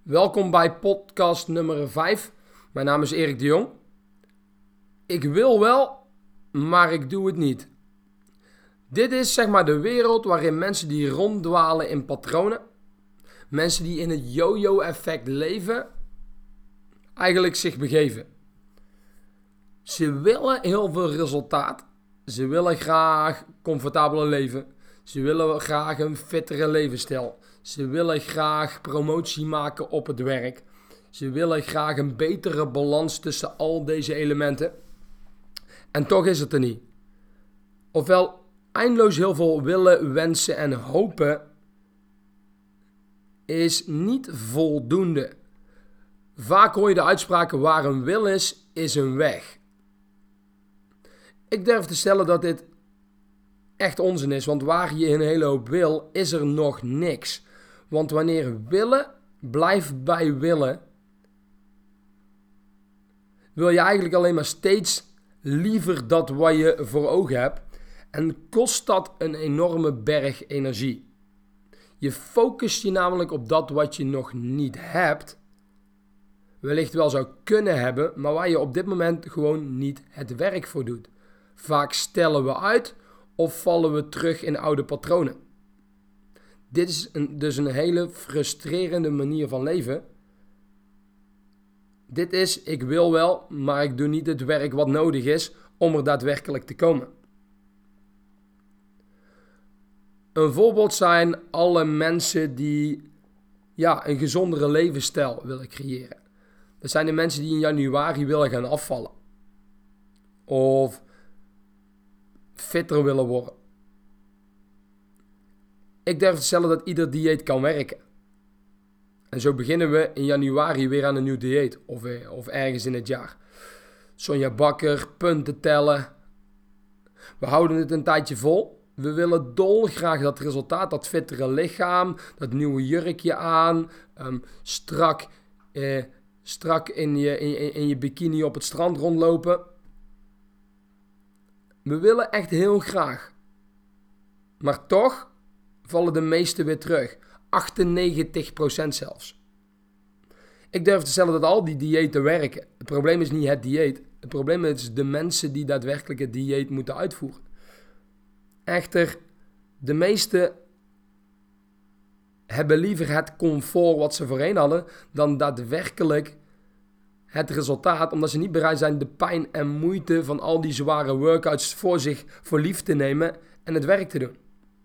Welkom bij podcast nummer 5. Mijn naam is Erik de Jong. Ik wil wel, maar ik doe het niet. Dit is zeg maar de wereld waarin mensen die ronddwalen in patronen, mensen die in het yo-yo-effect leven, eigenlijk zich begeven. Ze willen heel veel resultaat. Ze willen graag comfortabeler leven. Ze willen graag een fittere levensstijl. Ze willen graag promotie maken op het werk. Ze willen graag een betere balans tussen al deze elementen. En toch is het er niet. Ofwel, eindeloos heel veel willen, wensen en hopen is niet voldoende. Vaak hoor je de uitspraken: waar een wil is een weg. Ik durf te stellen dat dit echt onzin is, want waar je een hele hoop wil, is er nog niks. Want wanneer willen blijft bij willen, wil je eigenlijk alleen maar steeds liever dat wat je voor ogen hebt en kost dat een enorme berg energie. Je focust je namelijk op dat wat je nog niet hebt, wellicht wel zou kunnen hebben, maar waar je op dit moment gewoon niet het werk voor doet. Vaak stellen we uit of vallen we terug in oude patronen. Dit is dus een hele frustrerende manier van leven. Dit is: ik wil wel, maar ik doe niet het werk wat nodig is om er daadwerkelijk te komen. Een voorbeeld zijn alle mensen die een gezondere levensstijl willen creëren. Dat zijn de mensen die in januari willen gaan afvallen. Of fitter willen worden. Ik durf te stellen dat ieder dieet kan werken. En zo beginnen we in januari weer aan een nieuw dieet. Of ergens in het jaar. Sonja Bakker, punten tellen. We houden het een tijdje vol. We willen dolgraag dat resultaat, dat fittere lichaam, dat nieuwe jurkje aan, strak in je bikini op het strand rondlopen. We willen echt heel graag. Maar toch vallen de meesten weer terug. 98% zelfs. Ik durf te stellen dat al die diëten werken. Het probleem is niet het dieet. Het probleem is de mensen die daadwerkelijk het dieet moeten uitvoeren. Echter, de meesten hebben liever het comfort wat ze voorheen hadden dan daadwerkelijk het resultaat, omdat ze niet bereid zijn de pijn en moeite van al die zware workouts voor lief te nemen en het werk te doen.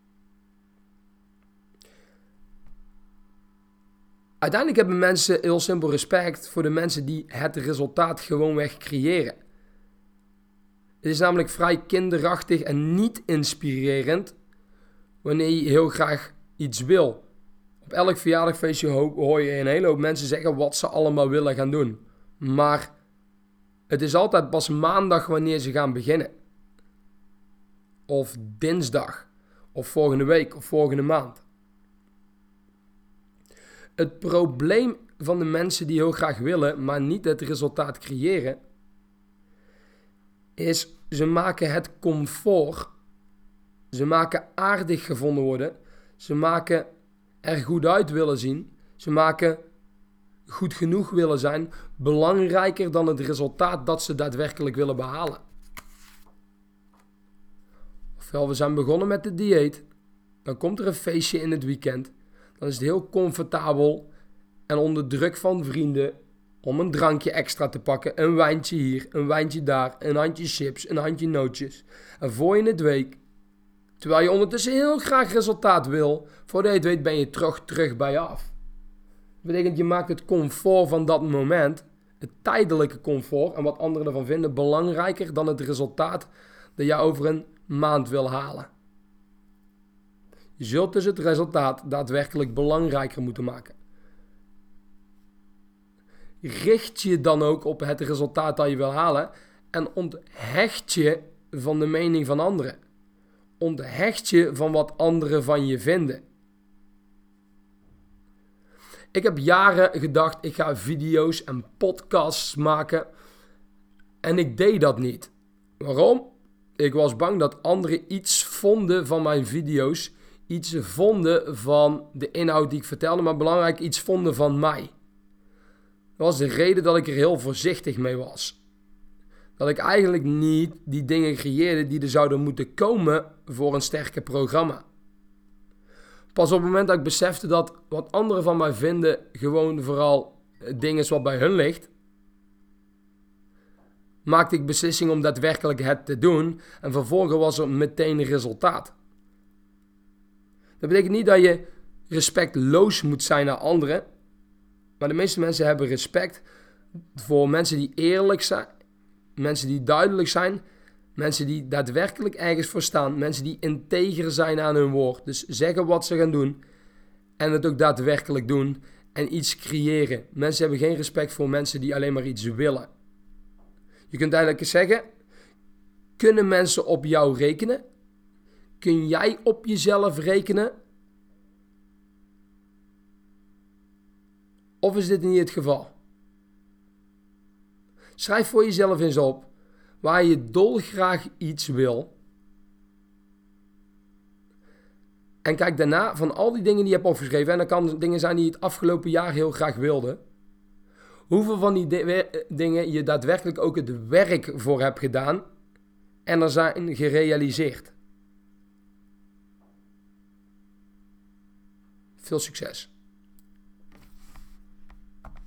Uiteindelijk hebben mensen heel simpel respect voor de mensen die het resultaat gewoonweg creëren. Het is namelijk vrij kinderachtig en niet inspirerend wanneer je heel graag iets wil. Op elk verjaardagfeestje hoor je een hele hoop mensen zeggen wat ze allemaal willen gaan doen. Maar het is altijd pas maandag wanneer ze gaan beginnen. Of dinsdag. Of volgende week. Of volgende maand. Het probleem van de mensen die heel graag willen, maar niet het resultaat creëren, is: ze maken het comfort. Ze maken aardig gevonden worden. Ze maken er goed uit willen zien. Ze maken goed genoeg willen zijn belangrijker dan het resultaat dat ze daadwerkelijk willen behalen. Ofwel, we zijn begonnen met de dieet. Dan komt er een feestje in het weekend. Dan is het heel comfortabel en onder druk van vrienden om een drankje extra te pakken. Een wijntje hier, een wijntje daar, een handje chips, een handje nootjes. En voor je het weet, terwijl je ondertussen heel graag resultaat wil, voordat je het weet ben je terug bij je af. Dat betekent, je maakt het comfort van dat moment, het tijdelijke comfort en wat anderen ervan vinden, belangrijker dan het resultaat dat je over een maand wil halen. Je zult dus het resultaat daadwerkelijk belangrijker moeten maken. Richt je dan ook op het resultaat dat je wil halen en onthecht je van de mening van anderen. Onthecht je van wat anderen van je vinden. Ik heb jaren gedacht, ik ga video's en podcasts maken en ik deed dat niet. Waarom? Ik was bang dat anderen iets vonden van mijn video's, iets vonden van de inhoud die ik vertelde, maar belangrijk iets vonden van mij. Dat was de reden dat ik er heel voorzichtig mee was. Dat ik eigenlijk niet die dingen creëerde die er zouden moeten komen voor een sterker programma. Pas op het moment dat ik besefte dat wat anderen van mij vinden gewoon vooral het ding is wat bij hun ligt, maakte ik beslissing om daadwerkelijk het te doen en vervolgens was er meteen een resultaat. Dat betekent niet dat je respectloos moet zijn naar anderen, maar de meeste mensen hebben respect voor mensen die eerlijk zijn, mensen die duidelijk zijn, mensen die daadwerkelijk ergens voor staan, mensen die integer zijn aan hun woord. Dus zeggen wat ze gaan doen en het ook daadwerkelijk doen en iets creëren. Mensen hebben geen respect voor mensen die alleen maar iets willen. Je kunt eigenlijk zeggen, kunnen mensen op jou rekenen? Kun jij op jezelf rekenen? Of is dit niet het geval? Schrijf voor jezelf eens op waar je dolgraag iets wil. En kijk daarna van al die dingen die je hebt opgeschreven, en dat kan dingen zijn die je het afgelopen jaar heel graag wilde, hoeveel van die dingen je daadwerkelijk ook het werk voor hebt gedaan en er zijn gerealiseerd. Veel succes!